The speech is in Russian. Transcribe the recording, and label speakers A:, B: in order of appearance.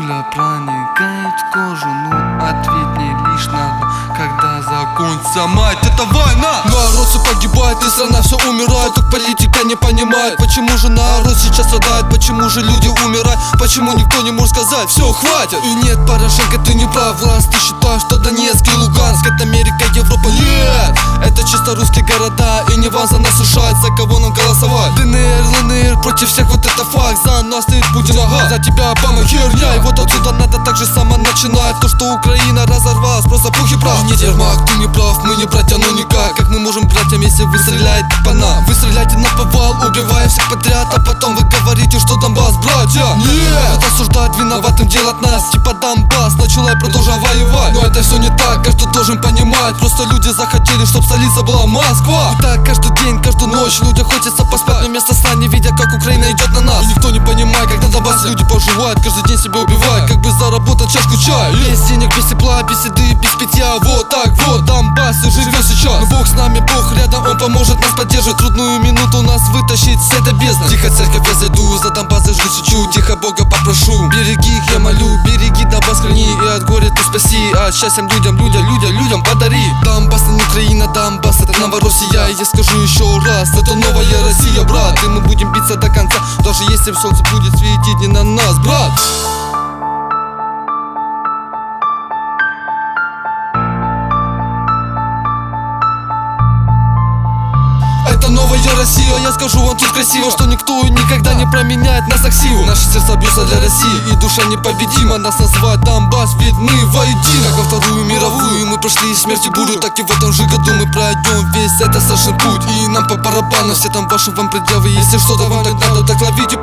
A: Пуля проникает в кожу, ну ответь мне лишь на одно: когда закончится, мать, это война!
B: Народ все погибает, и страна все умирает. Только политика не понимает, почему же народ сейчас страдает, почему же люди умирают, почему никто не может сказать: все, хватит. И нет, Порошенко, ты не прав, власть. Ты считаешь, что Донецк и Луганск — это Америка, Европа? Нет, это чисто русские города, и не вам за нас решать, за кого нам голосовать. ДНР, ЛНР, против всех, вот это факт. За нас стоит Путин, ага, за тебя Обама, херня. И вот отсюда надо так же само начинать. То, что Украина разорвалась, просто пух и прав. Нет, Ермак, ты не прав, мы не братья, ну никак. Как мы можем братьям, если вы стреляете по нам? Вы стреляете на повал, убивая всех подряд, а потом вы говорите, что Донбасс, братья. Нет, это осуждать, виноватым делать нас. Типа Донбасс, начала и продолжаем воевать. Но это все не так, каждый должен понимать. Просто люди захотели, чтоб столица была Москва. И так каждый день, каждую ночь людям хочется поспать, но вместо сна не видя, как Украина идет на нас. И никто не понимает, как на Донбассе люди поживают, каждый день себя убивают, как бы заработать чашку чая. Без денег, без тепла, без еды, без питья. Вот так вот Донбасс и живет сейчас. Но Бог с нами, Бог рядом, Он поможет нас поддерживать. Трудную минуту нас вытащить с этой бездны. Тихо, церковь, я зайду, за Донбасс я жить шучу. Тихо, Бога попрошу, береги их, я молю. Береги Донбасс, храни, и от горя ты спаси. А счастьем людям подари. Донбасс, не Украина, Донбасс — это Новороссия. И я скажу еще раз, это новая Россия, брат. И мы будем биться до конца, даже если солнце будет светить не на нас, брат. Это новая Россия, я скажу вам тут красиво, что никто никогда не променяет нас аксиву. Наши сердца бьются для России, и душа непобедима. Нас называют Донбасс, ведь мы воедино. Как во Вторую мировую мы прошли смерть и бурю, так и в этом же году мы пройдем весь этот страшный путь. И нам по барабану все там ваши вам предъявы. Если что-то вам так надо, так ловите